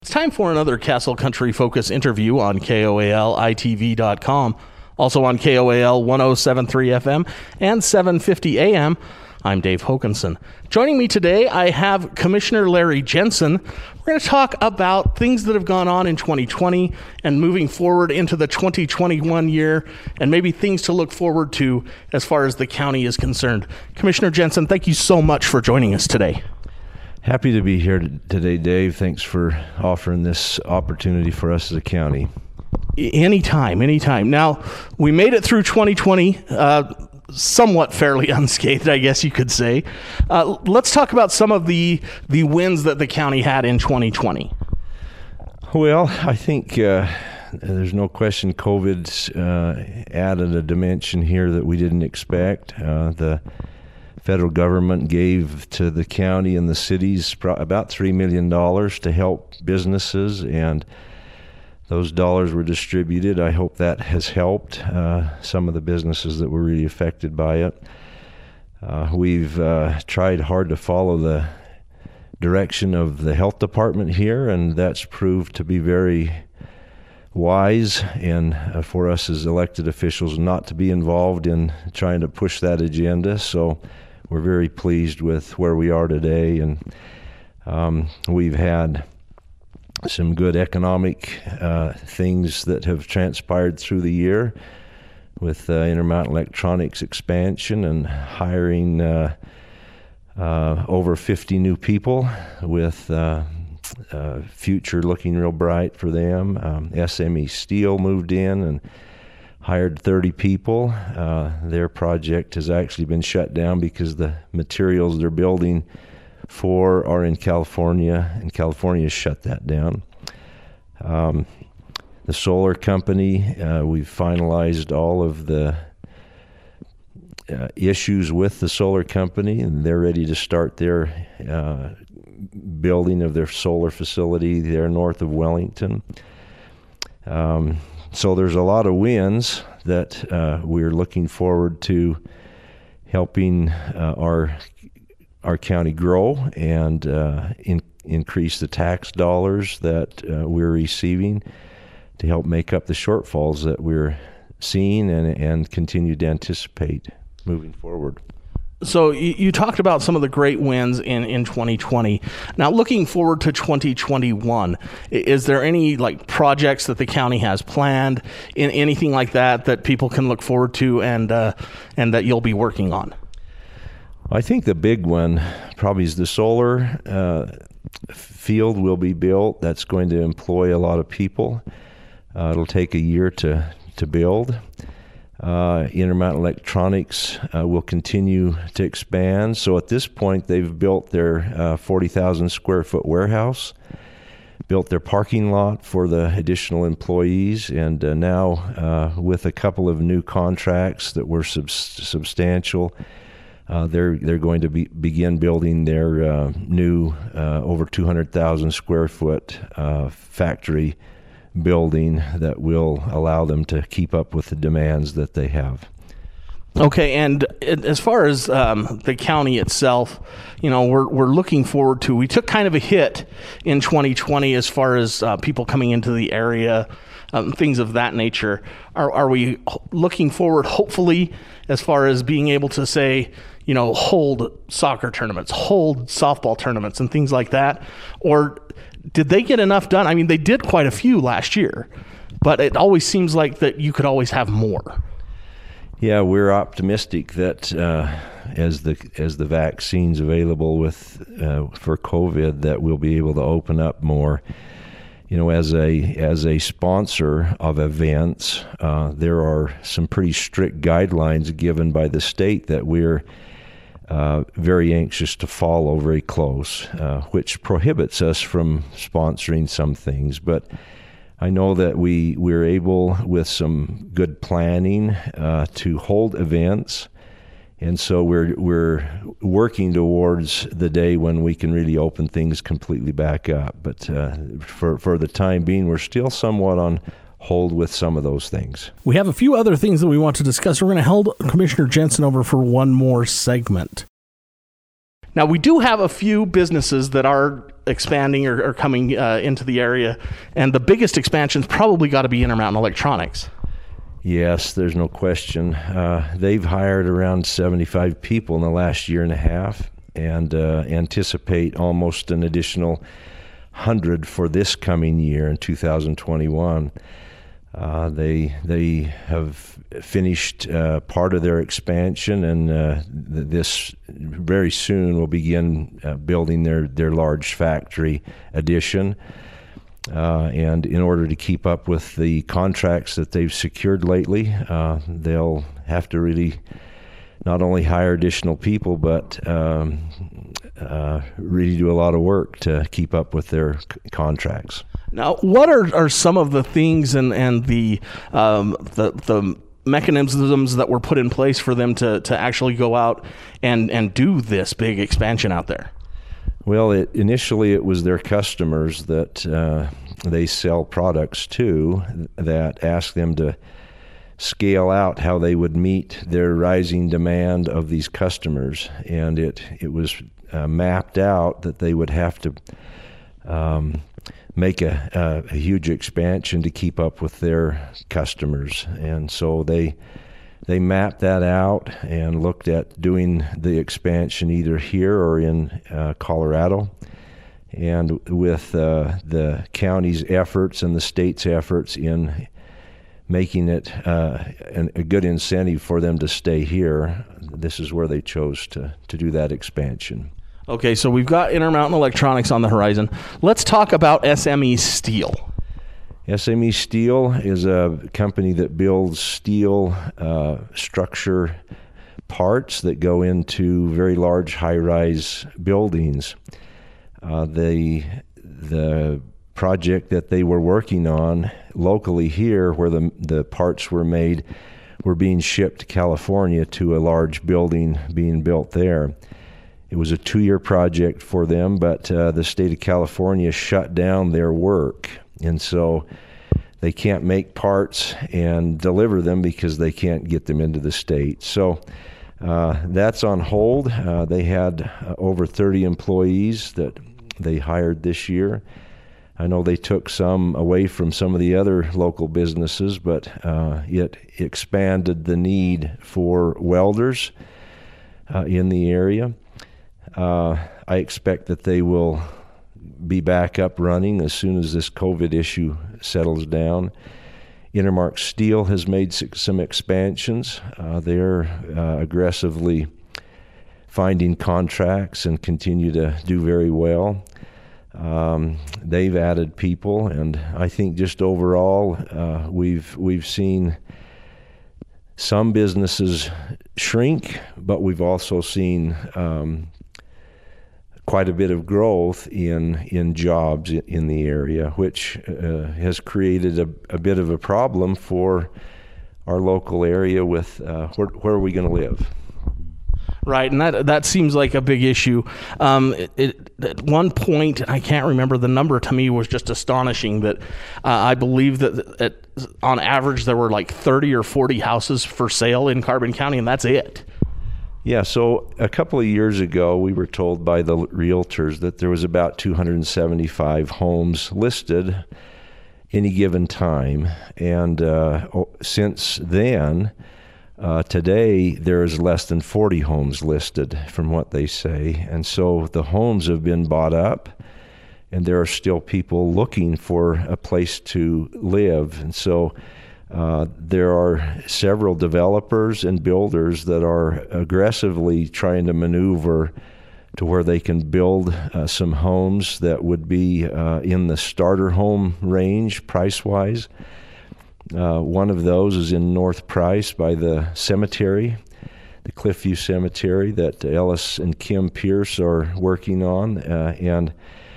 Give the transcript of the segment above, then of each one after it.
It's time for another Castle Country Focus interview on KOALITV.com, also on KOAL 107.3 FM and 750 AM. I'm Dave Hokanson. Joining me today, I have Commissioner Larry Jensen. We're going to talk about things that have gone on in 2020 and moving forward into the 2021 year, and maybe things to look forward to as far as the county is concerned. Commissioner Jensen, thank you so much for joining us today. Happy to be here today, Dave. Thanks for offering this opportunity for us as a county. Anytime. Now, we made it through 2020 somewhat fairly unscathed, I guess you could say. Let's talk about some of the wins that the county had in 2020. Well, I think there's no question COVID's added a dimension here that we didn't expect. The federal government gave to the county and the cities about $3 million to help businesses, and those dollars were distributed. I hope that has helped some of the businesses that were really affected by it. We've tried hard to follow the direction of the health department here, and that's proved to be very wise, and for us as elected officials not to be involved in trying to push that agenda. So we're very pleased with where we are today, and we've had some good economic things that have transpired through the year with Intermountain Electronics expansion and hiring over 50 new people with future looking real bright for them. SME Steel moved in and hired 30 people. Their project has actually been shut down because the materials they're building for are in California, and California shut that down. The solar company, we've finalized all of the issues with the solar company, and they're ready to start their building of their solar facility there north of Wellington. So there's a lot of wins that we're looking forward to helping our county grow and increase the tax dollars that we're receiving to help make up the shortfalls that we're seeing and continue to anticipate moving forward. So you talked about some of the great wins in 2020. Now, looking forward to 2021, is there any projects that the county has planned, anything like that people can look forward to and that you'll be working on? I think the big one probably is the solar field will be built. That's going to employ a lot of people. It'll take a year to build. Intermountain Electronics will continue to expand. So at this point, they've built their 40,000 square foot warehouse, built their parking lot for the additional employees, and now with a couple of new contracts that were substantial, they're going to begin building their new over 200,000 square foot factory building that will allow them to keep up with the demands that they have. Okay, and as far as the county itself, we're looking forward to, we took kind of a hit in 2020 as far as people coming into the area, things of that nature. Are we looking forward, hopefully, as far as being able to say, hold soccer tournaments, hold softball tournaments and things like that? Or did they get enough done? I mean, they did quite a few last year, but it always seems like that you could always have more. Yeah, we're optimistic that as the vaccine's available for COVID, that we'll be able to open up more. As a sponsor of events, there are some pretty strict guidelines given by the state that we're very anxious to follow very close, which prohibits us from sponsoring some things. But I know that we're able, with some good planning, to hold events, and so we're working towards the day when we can really open things completely back up. But for the time being, we're still somewhat on hold with some of those things. We have a few other things that we want to discuss. We're going to hold Commissioner Jensen over for one more segment. Now, we do have a few businesses that are expanding or coming into the area, and the biggest expansion's probably got to be Intermountain Electronics. Yes, there's no question. They've hired around 75 people in the last year and a half, and anticipate almost an additional 100 for this coming year in 2021. They have finished part of their expansion, and this very soon will begin building their large factory addition. And in order to keep up with the contracts that they've secured lately, they'll have to really not only hire additional people, but really do a lot of work to keep up with their contracts. Now, what are some of the things and the mechanisms that were put in place for them to actually go out and do this big expansion out there? Well, initially it was their customers that they sell products to that asked them to scale out how they would meet their rising demand of these customers, and it was mapped out that they would have to make a huge expansion to keep up with their customers. And so they mapped that out and looked at doing the expansion either here or in Colorado. And with the county's efforts and the state's efforts in making it a good incentive for them to stay here, this is where they chose to do that expansion. Okay, so we've got Intermountain Electronics on the horizon. Let's talk about SME Steel. SME Steel is a company that builds steel structure parts that go into very large high-rise buildings. The project that they were working on locally here, where the parts were made, were being shipped to California to a large building being built there. It was a 2-year project for them, but the state of California shut down their work, and so they can't make parts and deliver them because they can't get them into the state. So that's on hold. They had over 30 employees that they hired this year. I know they took some away from some of the other local businesses, but it expanded the need for welders in the area. I expect that they will be back up running as soon as this COVID issue settles down. Intermark Steel has made some expansions. They're aggressively finding contracts and continue to do very well. They've added people, and I think just overall we've seen some businesses shrink, but we've also seen quite a bit of growth in jobs in the area, which has created a bit of a problem for our local area with where are we going to live. Right, and that seems like a big issue. At one point, I can't remember the number, to me was just astonishing, that I believe that on average there were like 30 or 40 houses for sale in Carbon County, and that's it. Yeah, so a couple of years ago, we were told by the realtors that there was about 275 homes listed any given time. And since then, today, there is less than 40 homes listed from what they say. And so the homes have been bought up, and there are still people looking for a place to live. And so there are several developers and builders that are aggressively trying to maneuver to where they can build some homes that would be in the starter home range price-wise. One of those is in North Price by the cemetery, the Cliffview Cemetery that Ellis and Kim Pierce are working on.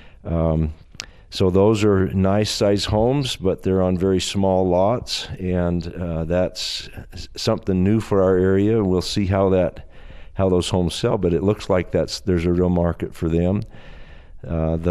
So those are nice-sized homes, but they're on very small lots, and that's something new for our area. We'll see how those homes sell, but it looks like there's a real market for them. And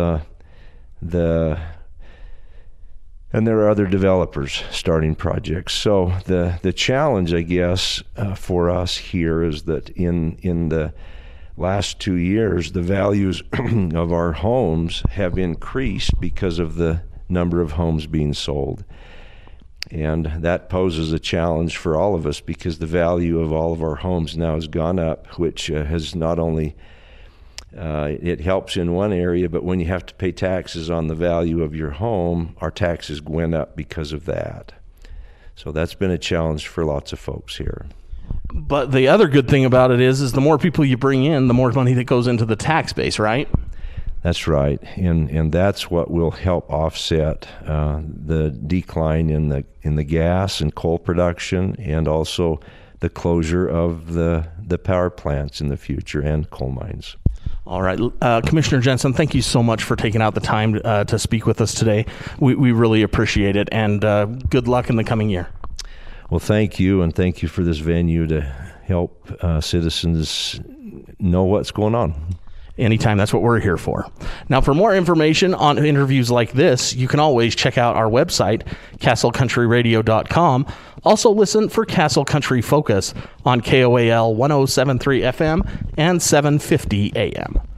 there are other developers starting projects. So the challenge, I guess, for us here is that in the last 2 years, the values of our homes have increased because of the number of homes being sold. And that poses a challenge for all of us because the value of all of our homes now has gone up, which has not only it helps in one area, but when you have to pay taxes on the value of your home, our taxes went up because of that. So that's been a challenge for lots of folks here. But the other good thing about it is the more people you bring in, the more money that goes into the tax base, right? That's right, and that's what will help offset the decline in the gas and coal production, and also the closure of the power plants in the future and coal mines. All right. Commissioner Jensen, thank you so much for taking out the time to speak with us today. We really appreciate it, and good luck in the coming year. Well, thank you, and thank you for this venue to help citizens know what's going on. Anytime, that's what we're here for. Now, for more information on interviews like this, you can always check out our website, castlecountryradio.com. Also listen for Castle Country Focus on KOAL 107.3 FM and 750 AM.